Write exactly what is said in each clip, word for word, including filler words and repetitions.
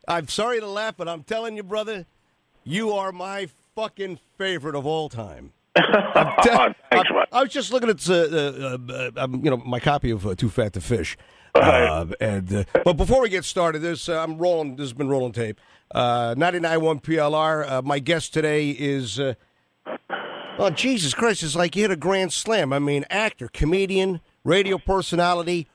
I'm sorry to laugh, but I'm telling you, brother, you are my fucking favorite of all time. Te- oh, thanks, I, I was just looking at uh, uh, uh, um, you know my copy of uh, Too Fat to Fish, Right. uh, and uh, but before we get started, this uh, I'm rolling. This has been rolling tape. Uh, ninety-nine point one P L R. Uh, my guest today is. Uh, oh Jesus Christ! It's like you hit a grand slam. I mean, actor, comedian, radio personality,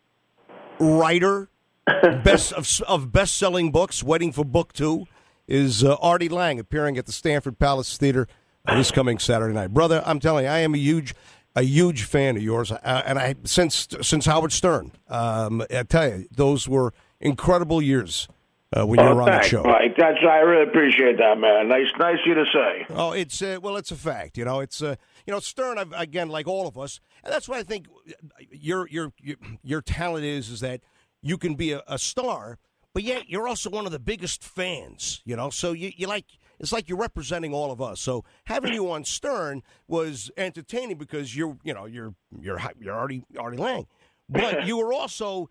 writer, best of, of best-selling books. Waiting for book two is uh, Artie Lange, appearing at the Stanford Palace Theater uh, this coming Saturday night. Brother, I'm telling you, I am a huge, a huge fan of yours, uh, and I since since Howard Stern. Um, I tell you, those were incredible years uh, when you Oh, were on that thanks, show. Mike. That's I really appreciate that, man. Nice, nice of you to say. Oh, it's uh, well, it's a fact. You know, it's uh, you know, Stern. I've, again, like all of us, and that's why I think your your your, your talent is is that you can be a, a star, but yet you're also one of the biggest fans. You know, so you you like it's like you're representing all of us. So having you on Stern was entertaining because you're you know you're you're you're Artie Artie Lange, but you were also.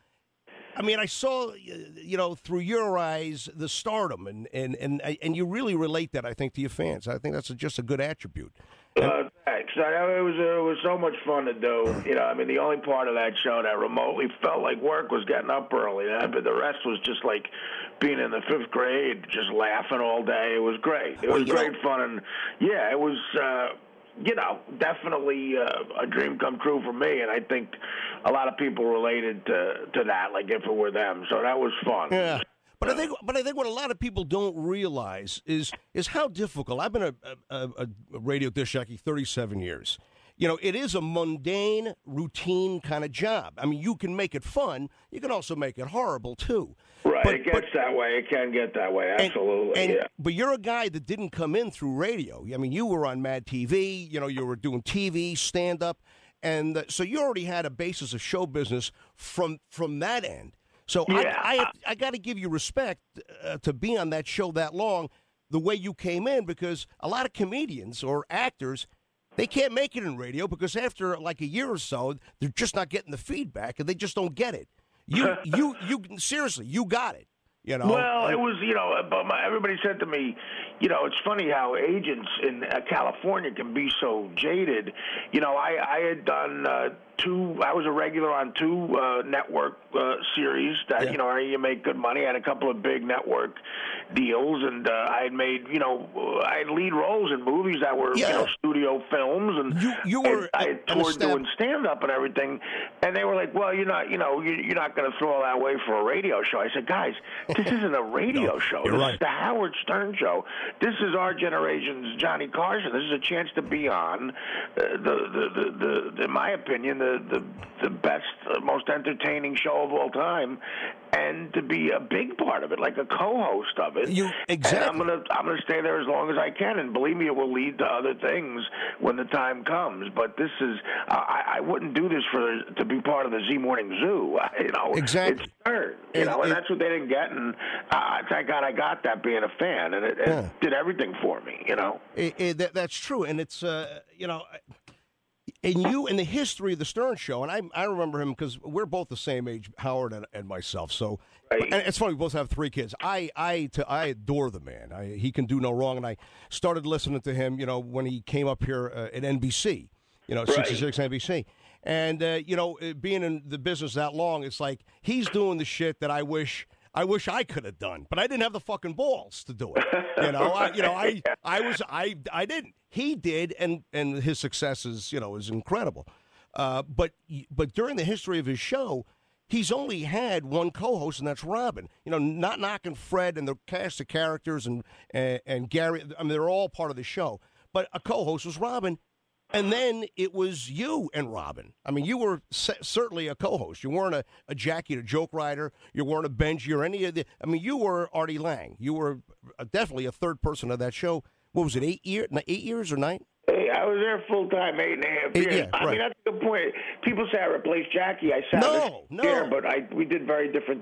I mean, I saw, you know, through your eyes, the stardom, and and, and, and you really relate that, I think, to your fans. I think that's a, just a good attribute. Uh, thanks. I, it was it was so much fun to do. You know, I mean, the only part of that show that remotely felt like work was getting up early. But the rest was just like being in the fifth grade, just laughing all day. It was great. It was Well, great know, fun, and yeah, it was. Uh, You know, definitely uh, a dream come true for me, and I think a lot of people related to to that, like if it were them. So that was fun. Yeah, but I think, but I think what a lot of people don't realize is is how difficult. I've been a, a, a radio disc jockey thirty-seven years. You know, it is a mundane, routine kind of job. I mean, you can make it fun. You can also make it horrible too. Right, but, it gets but, that way. It can get that way. Absolutely. And, and, yeah. But you're a guy that didn't come in through radio. I mean, you were on Mad T V. You know, you were doing T V, stand up, and uh, so you already had a basis of show business from from that end. So yeah. I I, I got to give you respect uh, to be on that show that long, the way you came in, because a lot of comedians or actors. They can't make it in radio because after like a year or so, they're just not getting the feedback, and they just don't get it. You, you, you. Seriously, you got it. You know. Well, it was, you know, but my, everybody said to me, you know, it's funny how agents in uh, California can be so jaded. You know, I, I had done uh, two, I was a regular on two uh, network uh, series that, yeah. you know, you make good money. I had a couple of big network deals, and uh, I had made, you know, I had lead roles in movies that were, yeah. you know, studio films, and you, you were, and I had toured doing stand-up and everything, and they were like, well, you're not, you know, you're not going to throw all that away for a radio show. I said, guys, this isn't a radio no, show. This right. is the Howard Stern Show. This is our generation's Johnny Carson. This is a chance to be on, uh, the, the, the, the, in my opinion, the, the, the best, uh, most entertaining show of all time, and to be a big part of it, like a co-host of it. You exactly. And I'm gonna, I'm gonna stay there as long as I can, and believe me, it will lead to other things when the time comes. But this is, uh, I, I wouldn't do this for to be part of the Z Morning Zoo. You know, exactly. It's Stern, you it, know, and it, that's what they didn't get, and uh, thank God I got that being a fan, and it, it yeah. did everything for me. You know, it, it, that, that's true, and it's, uh, you know. And you, in the history of the Stern Show, and I, I remember him because we're both the same age, Howard and, and myself. So, right. And it's funny, we both have three kids. I, I, to, I adore the man. I, he can do no wrong. And I started listening to him, you know, when he came up here uh, at N B C, you know, right. sixty-six N B C. And uh, you know, being in the business that long, it's like he's doing the shit that I wish. I wish I could have done, but I didn't have the fucking balls to do it. You know, I, you know, I, I was, I, I didn't. He did, and and his success is, you know, is incredible. Uh, but but during the history of his show, he's only had one co-host, and that's Robin. You know, not knocking Fred and the cast of characters and and, and Gary. I mean, they're all part of the show, but a co-host was Robin. And then it was you and Robin. I mean, you were c- certainly a co-host. You weren't a, a Jackie, a joke writer. You weren't a Benji or any of the. I mean, you were Artie Lange. You were a, definitely a third person of that show. What was it, eight years, eight years or nine? Hey, I was there full time, eight and a half years. Yeah, I right. mean, that's a good point. People say I replaced Jackie. I sat no, no. there, but I we did very different things. things. Benji really replaced Jackie, and I mean, right, I was exactly. in the beginning.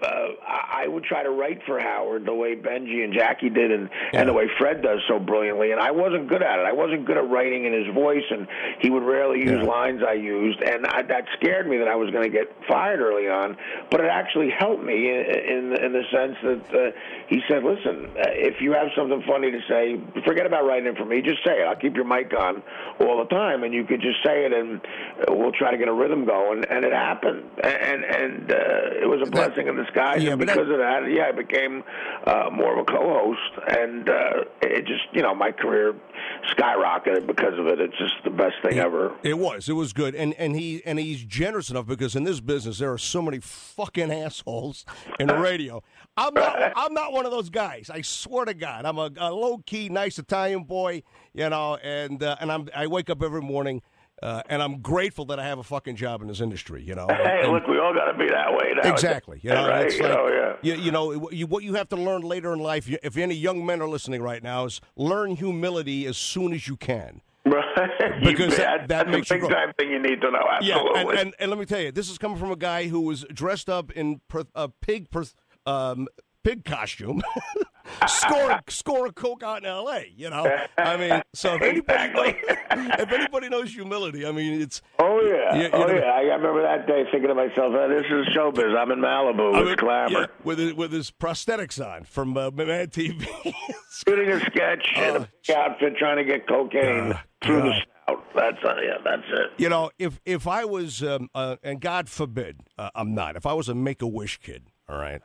uh, I would try to write for Howard the way Benji and Jackie did, and, yeah. and the way Fred does so brilliantly. And I wasn't good at it. I wasn't good at writing in his voice, and he would rarely use yeah. lines I used. And I, that scared me that I was going to get fired early on. But it actually helped me in in, in the sense that uh, he said, listen, uh, if you have something funny to say, forget about writing it for me. Just say it. I'll keep your mic on all the time, and you could just say it, and we'll try to get a rhythm going. And it happened. And, and uh, it was a blessing in disguise. Yeah, and because that, of that, yeah, I became uh, more of a co-host. And uh, it just, you know, my career skyrocketed because of it. It's just the best thing it, ever. It was. It was good. And and he and he's generous enough because in this business there are so many fucking assholes in the radio. I'm not I'm not one of those guys. I swear to God. I'm a, a low-key, nice Italian boy, you know, and uh, and I'm I wake up every morning Uh, and I'm grateful that I have a fucking job in this industry, you know. Hey, and, look, we all got to be that way now. Exactly. You know, right? it's You like, know, yeah. you, you know you, what you have to learn later in life, if any young men are listening right now, is learn humility as soon as you can. Right. Because that, that, that that's makes a big you grow. time thing you need to know, absolutely. Yeah, and, and, and let me tell you, this is coming from a guy who was dressed up in per, a pig per, um, pig costume, scoring scoring coke out in L A. You know, I mean, so if anybody exactly. knows, if anybody knows humility, I mean, it's oh yeah, you, you oh know, yeah. I remember that day thinking to myself, oh, "This is showbiz. I'm in Malibu I with mean, glamour, yeah, with his, with his prosthetics on from uh, Mad T V, shooting a sketch uh, in a big outfit, trying to get cocaine uh, through God. the snout. That's uh, yeah, that's it. You know, if if I was, um, uh, and God forbid, uh, I'm not. If I was a Make-A-Wish kid, all right.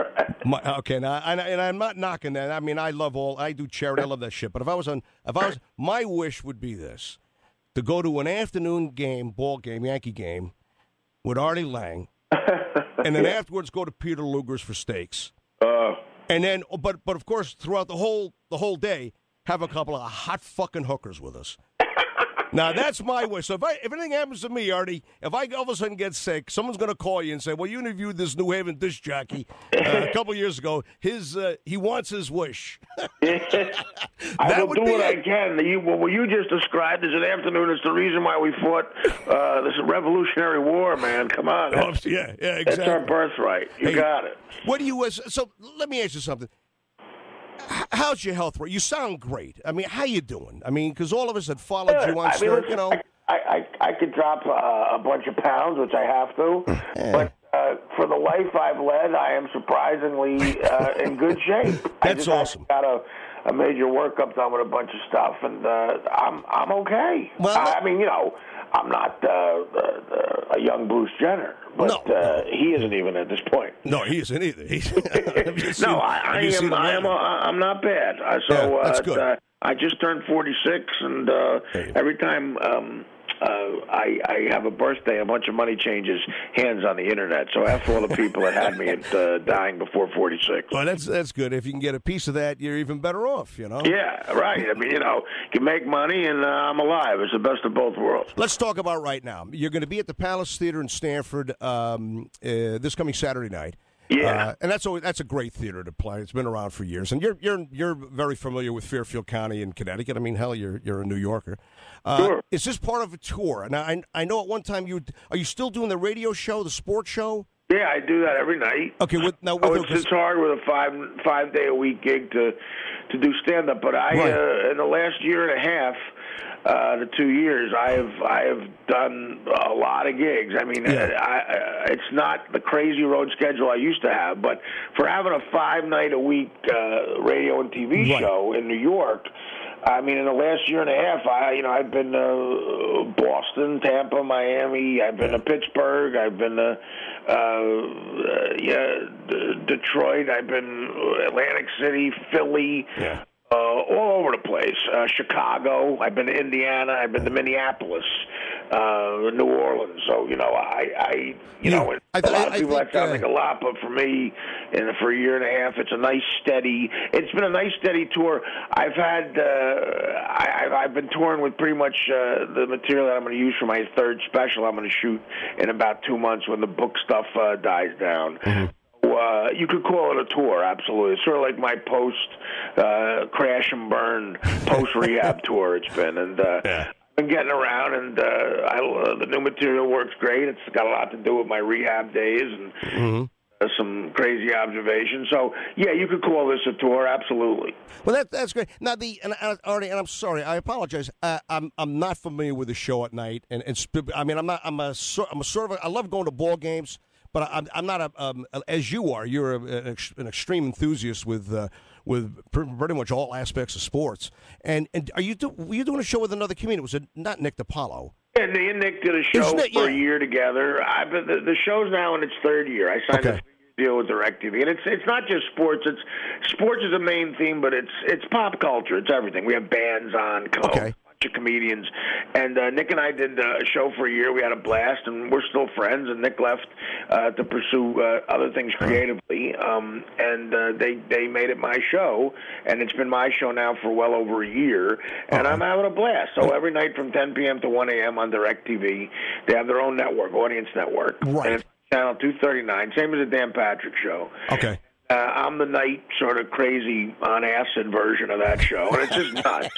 My, okay, now and, and I'm not knocking that. I mean, I love all. I do charity. I love that shit. But if I was on, if I was, my wish would be this: to go to an afternoon game, ball game, Yankee game, with Artie Lang, and then afterwards go to Peter Luger's for steaks, uh, and then, but but of course, throughout the whole the whole day, have a couple of hot fucking hookers with us. Now, that's my wish. So if, I, if anything happens to me, Artie, if I all of a sudden get sick, someone's going to call you and say, well, you interviewed this New Haven disc jockey uh, a couple years ago. His uh, He wants his wish. I will do what it. I can. You, what you just described as an afternoon is the reason why we fought uh, this Revolutionary War, man. Come on. Oh, yeah, yeah, exactly. That's our birthright. You hey, got it. What do you uh, So let me ask you something. How's your health? You sound great. I mean, how you doing? I mean, because all of us had followed Good. you on, I mean, Stern, you know. I, I, I could drop uh, a bunch of pounds, which I have to, yeah. but uh, for the life I've led, I am surprisingly uh, in good shape. That's I just awesome. Got a, a major workup done with a bunch of stuff, and uh, I'm I'm okay. Well, I mean, you know, I'm not uh, uh, a young Bruce Jenner, but no. uh, he isn't even at this point. No, he isn't either. He's, seen, no, I, I am. I am. A, I'm not bad. Uh, so yeah, that's uh, good. Uh, I just turned forty-six, and uh, hey. every time um, uh, I, I have a birthday, a bunch of money changes hands on the internet. So after all the people that had me at uh, dying before forty-six. Well, that's that's good. If you can get a piece of that, you're even better off. You know. Yeah, right. I mean, you know, you can make money, and uh, I'm alive. It's the best of both worlds. Let's talk about right now. You're going to be at the Palace Theater in Stamford um, uh, this coming Saturday night. Yeah, uh, and that's always, that's a great theater to play. It's been around for years, and you're you're you're very familiar with Fairfield County in Connecticut. I mean, hell, you're you're a New Yorker. Uh, sure. Is this part of a tour? And I I know at one time you are you still doing the radio show, the sports show? Yeah, I do that every night. Okay, with, now with oh, it's, it's hard with a five five day a week gig to to do stand up, but I right. uh, in the last year and a half. Uh, the two years, I have I have done a lot of gigs. I mean, yeah. I, I, it's not the crazy road schedule I used to have, but for having a five night a week uh, radio and T V right. show in New York, I mean, in the last year and a half, I you know I've been to Boston, Tampa, Miami. I've been to Pittsburgh. I've been to uh, uh, yeah D- Detroit. I've been Atlantic City, Philly. Yeah. Uh, all over the place. Uh, Chicago. I've been to Indiana. I've been to Minneapolis, uh, New Orleans. So you know, I, I you yeah. know, I, a lot I, of people I that think, sound uh, like a lot, but for me, and for a year and a half, it's a nice steady. It's been a nice steady tour. I've had, uh, I, I've, I've been touring with pretty much uh, the material that I'm going to use for my third special. I'm going to shoot in about two months when the book stuff uh, dies down. Mm-hmm. Uh, you could call it a tour, absolutely. It's sort of like my post uh, crash and burn, post rehab tour. It's been, and uh, yeah. I've been getting around, and uh, I, uh, the new material works great. It's got a lot to do with my rehab days, and mm-hmm. uh, some crazy observations. So yeah, you could call this a tour, absolutely. Well, that that's great. Now the and uh, Artie, and I'm sorry, I apologize. Uh, I'm I'm not familiar with the show at night, and, and sp- I mean I'm not I'm a I'm a sort of I love going to ball games, but I'm I'm not a um, as you are. You're a, an, ex- an extreme enthusiast with. Uh, with pretty much all aspects of sports. And and are you do, were you doing a show with another comedian? Was it not Nick DiPaolo? Yeah, me and Nick did a show Nick, for yeah. a year together. I've been, the, the show's now in its third year. I signed okay. a deal with DirecTV, and it's it's not just sports. It's sports is the main theme, but it's it's pop culture. It's everything. We have bands on. Co- okay. of comedians, and uh, Nick and I did a show for a year. We had a blast, and we're still friends. And Nick left uh, to pursue uh, other things creatively, um, and uh, they they made it my show, and it's been my show now for well over a year, and uh-huh. I'm having a blast. So every night from ten p.m. to one a.m. on DirecTV, they have their own network, Audience Network, right. and it's channel two thirty-nine, same as the Dan Patrick Show. Okay. Uh, I'm the night sort of crazy on acid version of that show, and it's just nuts.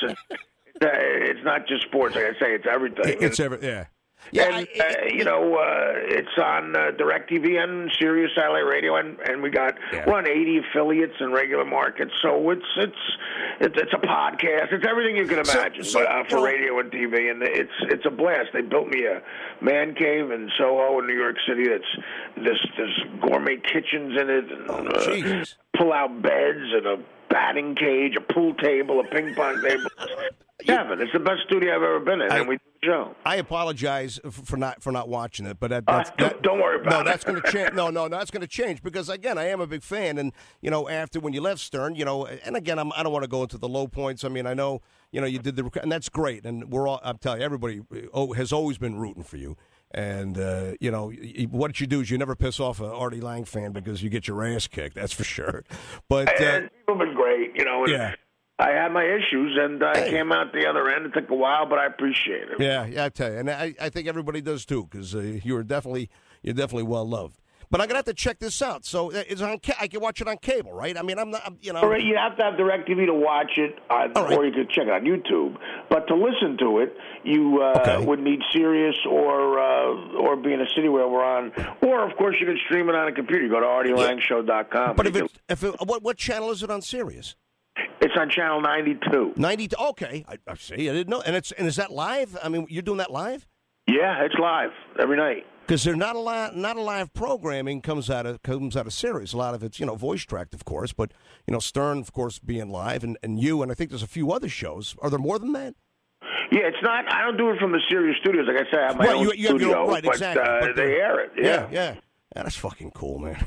It's not just sports, like I say. It's everything. It's every yeah, yeah. And I, uh, you know, uh, it's on uh, DirecTV and Sirius Satellite Radio, and, and we got yeah. we're on eighty affiliates in regular markets. So it's it's it's, it's a podcast. It's everything you can imagine, so, so, but uh, for well, radio and T V, and it's it's a blast. They built me a man cave in Soho in New York City. That's there's there's gourmet kitchens in it, and oh, uh, pull out beds and a batting cage, a pool table, a ping pong table. Kevin, it's the best studio I've ever been in, I, and we do the show. I apologize for not for not watching it, but that, that's, uh, don't, that, don't worry about no, it. No, that's going to change. No, no, that's going to change because again, I am a big fan, and you know, after when you left Stern, you know, and again, I'm, I don't want to go into the low points. I mean, I know, you know, you did the, and that's great, and we're all. I'm telling you, everybody has always been rooting for you. And, uh, you know, what you do is you never piss off an Artie Lang fan because you get your ass kicked, that's for sure. But uh, and people have been great, you know. And yeah. I had my issues, and I hey. came out the other end. It took a while, but I appreciate it. Yeah, yeah, I tell you. And I, I think everybody does, too, because uh, you're definitely you're definitely well-loved. But I'm going to have to check this out. So it's on. I can watch it on cable, right? I mean, I'm not, I'm, you know. All right, you have to have DirecTV to watch it, uh, right. or you could check it on YouTube. But to listen to it, you uh, okay. would need Sirius or uh, or be in a city where we're on. Or, of course, you can stream it on a computer. You go to artie lang show dot com. But if it, if it, what, what channel is it on Sirius? It's on channel ninety-two. ninety-two. Okay, I, I see. I didn't know. And it's and is that live? I mean, you're doing that live? Yeah, it's live every night. Because there's not a lot, not a live programming comes out of comes out of Sirius. A lot of it's you know voice tracked, of course, but you know Stern, of course, being live, and, and you, and I think there's a few other shows. Are there more than that? Yeah, it's not. I don't do it from the Sirius studios. Like I said, I have my right, own you, you studio, have your, right, but, exactly. uh, but they air it. Yeah, yeah. yeah. Yeah, that's fucking cool, man.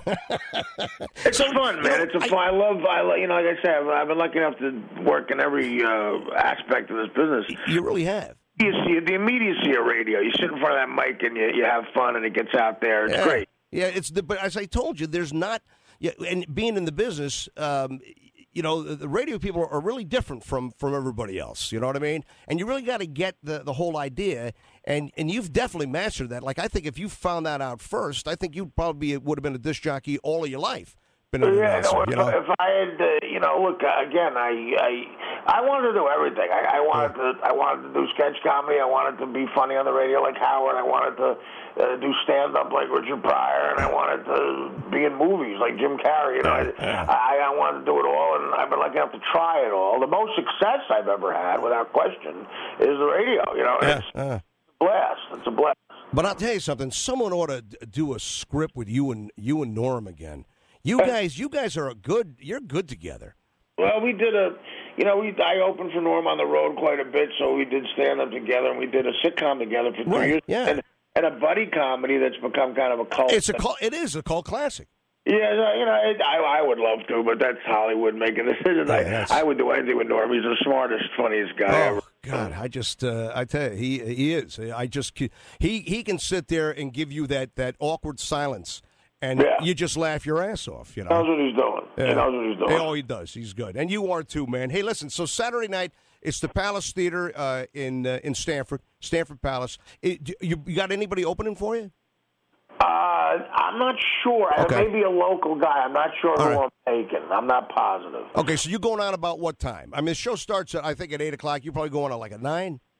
It's so, fun, man. You know, it's a I, fun. I love. I you know, like I said, I've, I've been lucky enough to work in every uh, aspect of this business. You really have. You see the immediacy of radio. You sit in front of that mic and you, you have fun, and it gets out there. It's yeah. great. Yeah, it's the. But as I told you, there's not. Yeah, and being in the business, um, you know, the, the radio people are really different from, from everybody else. You know what I mean? And you really got to get the, the whole idea, and, and you've definitely mastered that. Like, I think if you found that out first, I think you probably would have been a disc jockey all of your life. Been an yeah, announcer, no, you know? If I had, uh, you know, look uh, again, I, I, I wanted to do everything. I, I wanted yeah. to, I wanted to do sketch comedy. I wanted to be funny on the radio like Howard. I wanted to uh, do stand up like Richard Pryor, and I wanted to be in movies like Jim Carrey. You know, yeah. I, I wanted to do it all, and I've been lucky enough to try it all. The most success I've ever had, without question, is the radio. You know, yeah. it's Uh. a blast. It's a blast. But I'll tell you something. Someone ought to do a script with you and you and Norm again. You guys, you guys are a good. You're good together. Well, we did a, you know, we I opened for Norm on the road quite a bit, so we did stand up together, and we did a sitcom together for three right, years, yeah. and, and a buddy comedy that's become kind of a cult. It's a cult. It is a cult classic. Yeah, you know, it, I I would love to, but that's Hollywood making decisions. Yeah, I, I would do anything with Norm. He's the smartest, funniest guy oh, ever. God, I just, uh, I tell you, he he is. I just, he he can sit there and give you that that awkward silence. And yeah. you just laugh your ass off, you know. He knows what he's doing. Yeah. He knows what he's doing. Oh, he does. He's good. And you are too, man. Hey, listen, so Saturday night, it's the Palace Theater uh, in uh, in Stamford, Stamford Palace. It, you, you got anybody opening for you? Uh, I'm not sure. Okay. Maybe a local guy. I'm not sure All who right. I'm taking. I'm not positive. Okay, so you're going on about what time? I mean, the show starts, at, I think, at eight o'clock. You're probably going on like at nine?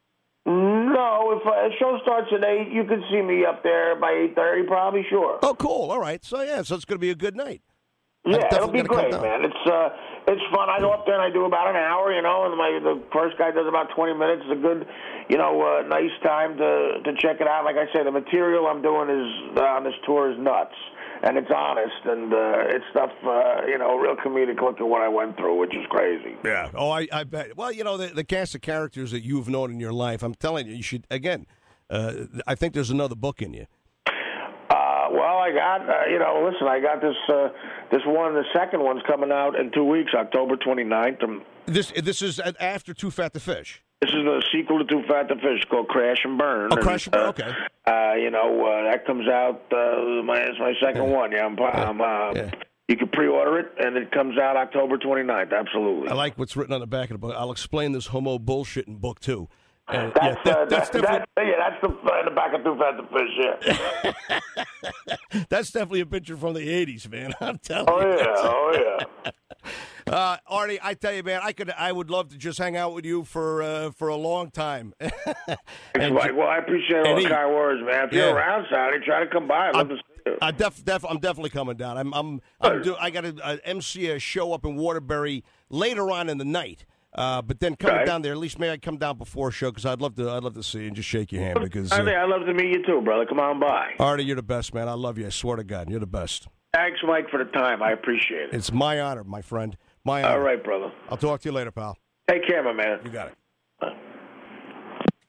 No, if uh, the show starts at eight, you can see me up there by eight thirty, probably. Sure. Oh, cool. All right. So yeah, so it's going to be a good night. Yeah, it'll be great, man. It's uh, it's fun. I go up there and I do about an hour, you know, and my the first guy does about twenty minutes. It's a good, you know, uh, nice time to to check it out. Like I say, the material I'm doing is uh, on this tour is nuts. And it's honest, and uh, it's stuff, uh, you know, real comedic look at what I went through, which is crazy. Yeah. Oh, I, I bet. Well, you know, the, the cast of characters that you've known in your life, I'm telling you, you should, again, uh, I think there's another book in you. Uh, well, I got, uh, you know, listen, I got this uh, this one, the second one's coming out in two weeks, October twenty-ninth. Um, this, this is after Too Fat to Fish. This is the sequel to Too Fat to Fish called Crash and Burn. Oh, Crash and Burn, okay. Uh, you know, uh, that comes out, uh, my, it's my second yeah. one. Yeah, I'm, I'm, uh, yeah. You can pre-order it, and it comes out October twenty-ninth, absolutely. I like what's written on the back of the book. I'll explain this homo bullshit in book two. Uh, that's, yeah, that, uh, that's, that, definitely... that's, yeah, that's the, uh, the back of Too Fat to Fish, yeah. That's definitely a picture from the eighties, man. I'm telling oh, you. Yeah, oh, yeah. Uh, Artie, I tell you, man, I could, I would love to just hang out with you for uh, for a long time. and, right. Well, I appreciate all the kind words, man. If yeah. you're around, Saturday, try to come by. I'd love to see you. I def, def, I'm definitely coming down. I'm, I'm, I'm do, I got to uh, M C a show up in Waterbury later on in the night. Uh, but then coming right. down there, at least maybe I'd come down before a show because I'd love to. I'd love to see you and just shake your hand because. Uh, I think I'd love to meet you too, brother. Come on by. Artie, you're the best, man. I love you. I swear to God, you're the best. Thanks, Mike, for the time. I appreciate it. It's my honor, my friend. My honor. All right, brother. I'll talk to you later, pal. Take care, my man. You got it.